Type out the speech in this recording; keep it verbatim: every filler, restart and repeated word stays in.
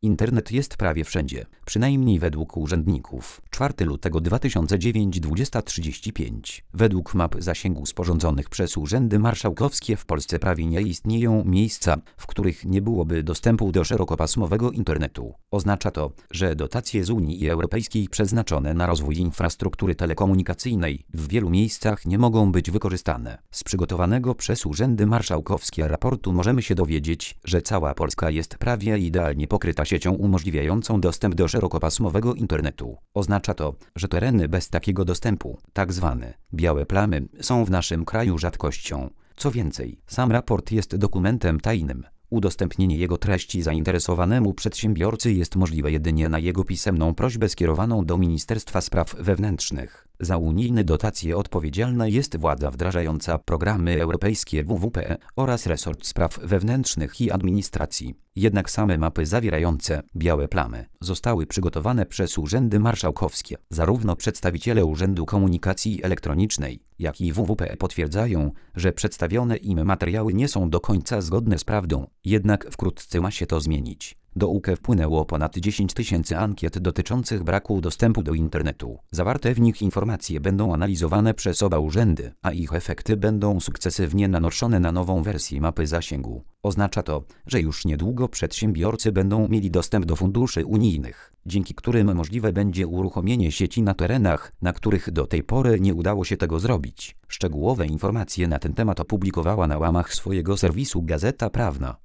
Internet jest prawie wszędzie, przynajmniej według urzędników. czwartego lutego dwa tysiące dziewiątego dwudziesta trzydzieści pięć. Według map zasięgu sporządzonych przez urzędy marszałkowskie w Polsce prawie nie istnieją miejsca, w których nie byłoby dostępu do szerokopasmowego internetu. Oznacza to, że dotacje z Unii Europejskiej przeznaczone na rozwój infrastruktury telekomunikacyjnej w wielu miejscach nie mogą być wykorzystane. Z przygotowanego przez urzędy marszałkowskie raportu możemy się dowiedzieć, że cała Polska jest prawie idealnie pokryta siecią umożliwiającą dostęp do szerokopasmowego internetu. Oznacza to, że tereny bez takiego dostępu, tak zwane białe plamy, są w naszym kraju rzadkością. Co więcej, sam raport jest dokumentem tajnym. Udostępnienie jego treści zainteresowanemu przedsiębiorcy jest możliwe jedynie na jego pisemną prośbę skierowaną do Ministerstwa Spraw Wewnętrznych. Za unijne dotacje odpowiedzialna jest władza wdrażająca programy europejskie W W P oraz resort spraw wewnętrznych i administracji. Jednak same mapy zawierające białe plamy zostały przygotowane przez urzędy marszałkowskie. Zarówno przedstawiciele Urzędu Komunikacji Elektronicznej, jak i W W P potwierdzają, że przedstawione im materiały nie są do końca zgodne z prawdą. Jednak wkrótce ma się to zmienić. Do U K E wpłynęło ponad dziesięć tysięcy ankiet dotyczących braku dostępu do internetu. Zawarte w nich informacje będą analizowane przez oba urzędy, a ich efekty będą sukcesywnie nanoszone na nową wersję mapy zasięgu. Oznacza to, że już niedługo przedsiębiorcy będą mieli dostęp do funduszy unijnych, dzięki którym możliwe będzie uruchomienie sieci na terenach, na których do tej pory nie udało się tego zrobić. Szczegółowe informacje na ten temat opublikowała na łamach swojego serwisu Gazeta Prawna.